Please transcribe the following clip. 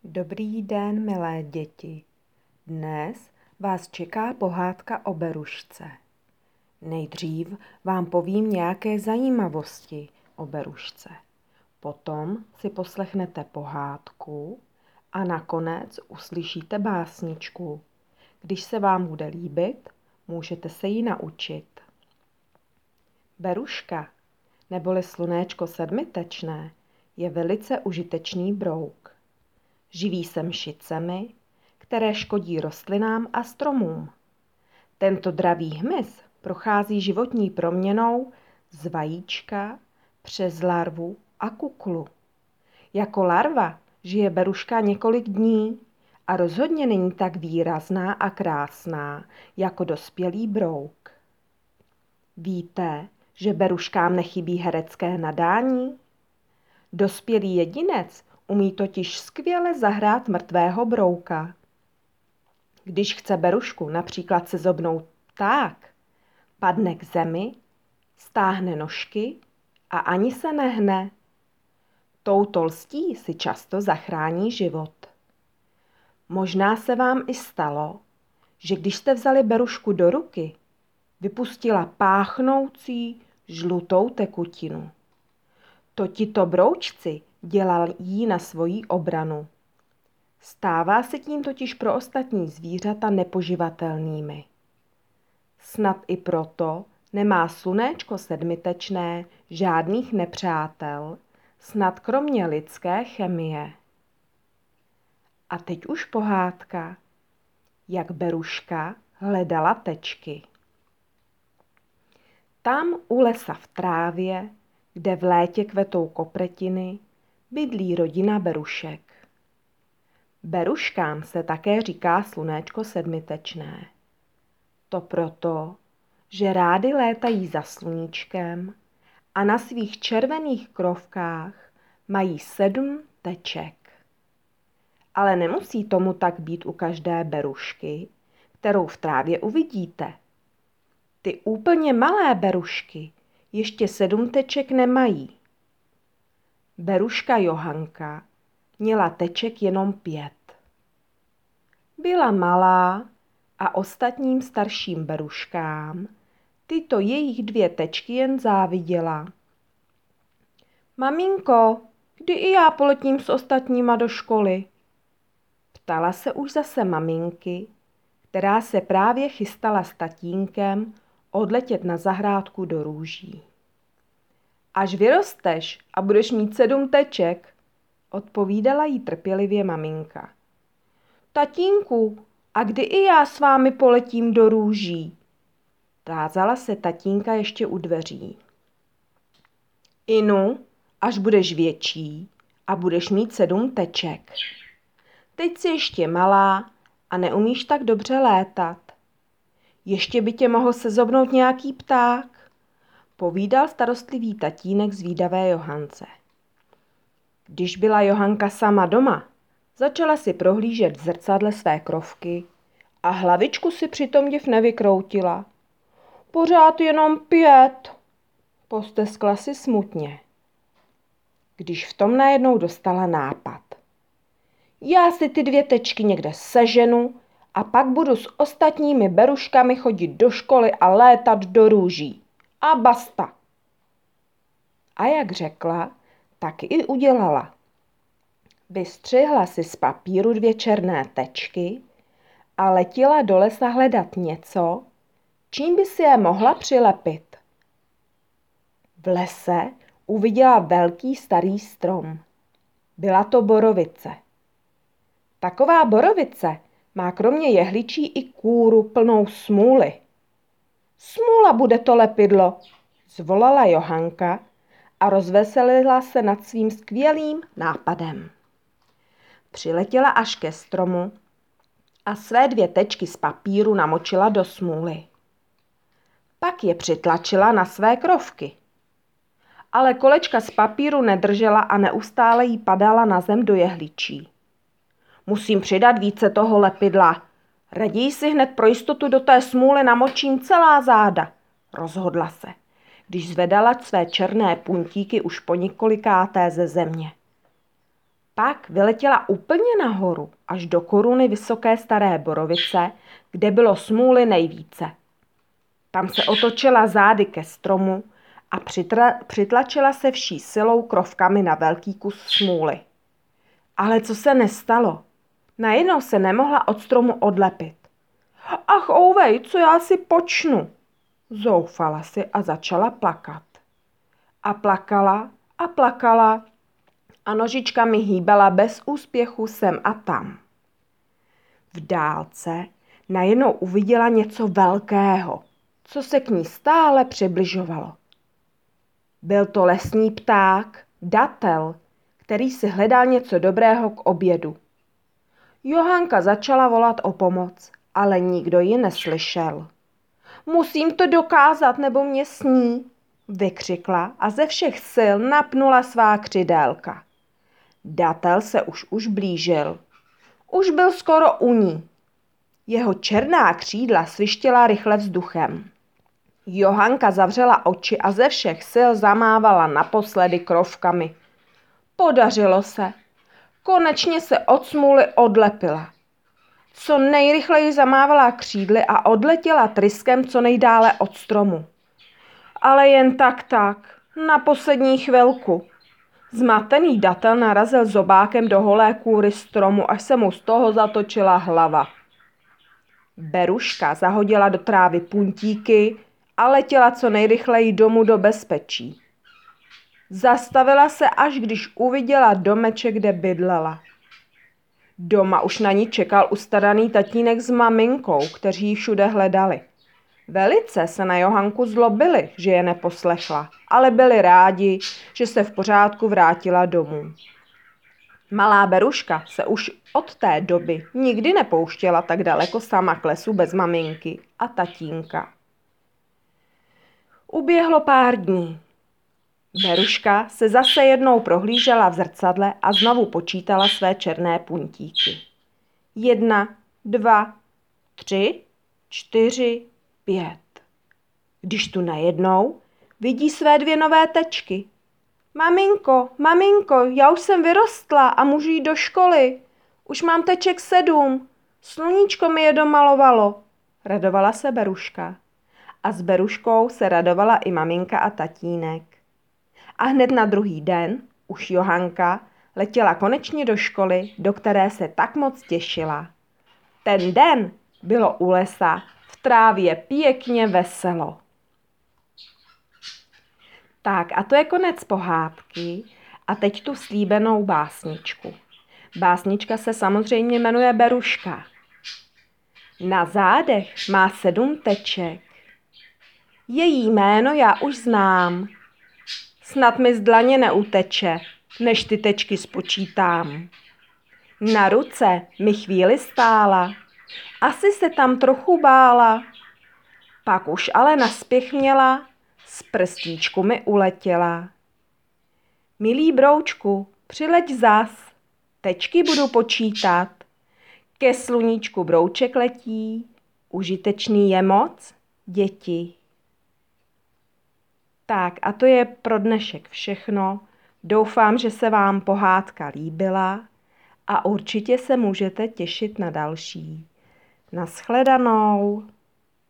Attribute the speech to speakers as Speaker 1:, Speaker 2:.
Speaker 1: Dobrý den, milé děti. Dnes vás čeká pohádka o berušce. Nejdřív vám povím nějaké zajímavosti o berušce. Potom si poslechnete pohádku a nakonec uslyšíte básničku. Když se vám bude líbit, můžete se ji naučit. Beruška, neboli slunéčko sedmitečné, je velice užitečný brouk. Živí se mšicemi, které škodí rostlinám a stromům. Tento dravý hmyz prochází životní proměnou z vajíčka přes larvu a kuklu. Jako larva žije beruška několik dní a rozhodně není tak výrazná a krásná jako dospělý brouk. Víte, že beruškám nechybí herecké nadání? Dospělý jedinec umí totiž skvěle zahrát mrtvého brouka. Když chce berušku například sezobnout pták, padne k zemi, stáhne nožky a ani se nehne. Touto lstí si často zachrání život. Možná se vám i stalo, že když jste vzali berušku do ruky, vypustila páchnoucí žlutou tekutinu. To tito broučci dělají na svoji obranu. Stává se tím totiž pro ostatní zvířata nepoživatelnými. Snad i proto nemá slunéčko sedmitečné žádných nepřátel, snad kromě lidské chemie. A teď už pohádka, jak beruška hledala tečky. Tam u lesa v trávě, kde v létě kvetou kopretiny, bydlí rodina berušek. Beruškám se také říká slunéčko sedmitečné. To proto, že rády létají za sluníčkem a na svých červených krovkách mají 7 teček. Ale nemusí tomu tak být u každé berušky, kterou v trávě uvidíte. Ty úplně malé berušky ještě 7 teček nemají. Beruška Johanka měla teček jenom 5. Byla malá a ostatním starším beruškám tyto jejich 2 tečky jen záviděla. Maminko, kdy i já poletím s ostatníma do školy? Ptala se už zase maminky, která se právě chystala s tatínkem odletět na zahrádku do růží. Až vyrosteš a budeš mít 7 teček, odpovídala jí trpělivě maminka. Tatínku, a kdy i já s vámi poletím do růží? Tázala se tatínka ještě u dveří. Inu, až budeš větší a budeš mít 7 teček. Teď jsi ještě malá a neumíš tak dobře létat. Ještě by tě mohl sezobnout nějaký pták, povídal starostlivý tatínek zvídavé Johance. Když byla Johanka sama doma, začala si prohlížet v zrcadle své krovky a hlavičku si přitom div nevykroutila. Pořád jenom 5, posteskla si smutně. Když v tom najednou dostala nápad. Já si ty 2 tečky někde seženu a pak budu s ostatními beruškami chodit do školy a létat do růží. A basta. A jak řekla, tak i udělala. Vystřihla si z papíru 2 černé tečky a letěla do lesa hledat něco, čím by si je mohla přilepit. V lese uviděla velký starý strom. Byla to borovice. Taková borovice má kromě jehličí i kůru plnou smůly. Smůla bude to lepidlo, zvolala Johanka a rozveselila se nad svým skvělým nápadem. Přiletěla až ke stromu a své 2 tečky z papíru namočila do smůly. Pak je přitlačila na své krovky. Ale kolečka z papíru nedržela a neustále jí padala na zem do jehličí. Musím přidat více toho lepidla. Raději si hned pro jistotu do té smůly namočím celá záda, rozhodla se, když zvedala své černé puntíky už po několikáté ze země. Pak vyletěla úplně nahoru, až do koruny vysoké staré borovice, kde bylo smůly nejvíce. Tam se otočila zády ke stromu a přitlačila se vší silou krovkami na velký kus smůly. Ale co se nestalo? Najednou se nemohla od stromu odlepit. Ach, ouvej, co já si počnu? Zoufala si a začala plakat. A plakala a plakala a nožičkami hýbala bez úspěchu sem a tam. V dálce najednou uviděla něco velkého, co se k ní stále přibližovalo. Byl to lesní pták, datel, který si hledal něco dobrého k obědu. Johanka začala volat o pomoc, ale nikdo ji neslyšel. Musím to dokázat, nebo mě sní, vykřikla a ze všech sil napnula svá křidélka. Datel se už blížil. Už byl skoro u ní. Jeho černá křídla svištěla rychle vzduchem. Johanka zavřela oči a ze všech sil zamávala naposledy krovkami. Podařilo se. Konečně se od smůly odlepila. Co nejrychleji zamávala křídly a odletěla tryskem co nejdále od stromu. Ale jen tak, na poslední chvilku. Zmatený datel narazil zobákem do holé kůry stromu, až se mu z toho zatočila hlava. Beruška zahodila do trávy puntíky a letěla co nejrychleji domů do bezpečí. Zastavila se, až když uviděla domeček, kde bydlela. Doma už na ní čekal ustaraný tatínek s maminkou, kteří ji všude hledali. Velice se na Johanku zlobili, že je neposlechla, ale byli rádi, že se v pořádku vrátila domů. Malá Beruška se už od té doby nikdy nepouštěla tak daleko sama k lesu bez maminky a tatínka. Uběhlo pár dní. Beruška se zase jednou prohlížela v zrcadle a znovu počítala své černé puntíky. 1, 2, 3, 4, 5. Když tu najednou vidí své 2 nové tečky. Maminko, já už jsem vyrostla a můžu jít do školy. Už mám teček 7. Sluníčko mi je domalovalo. Radovala se Beruška. A s Beruškou se radovala i maminka a tatínek. A hned na druhý den už Johanka letěla konečně do školy, do které se tak moc těšila. Ten den bylo u lesa v trávě pěkně veselo. Tak a to je konec pohádky a teď tu slíbenou básničku. Básnička se samozřejmě jmenuje Beruška. Na zádech má 7 teček. Její jméno já už znám. Snad mi z dlaně neuteče, než ty tečky spočítám. Na ruce mi chvíli stála, asi se tam trochu bála. Pak už ale naspěch měla, z prstíčku mi uletěla. Milý broučku, přileď zas, tečky budu počítat. Ke sluníčku brouček letí, užitečný je moc, děti. Tak a to je pro dnešek všechno. Doufám, že se vám pohádka líbila a určitě se můžete těšit na další. Nashledanou.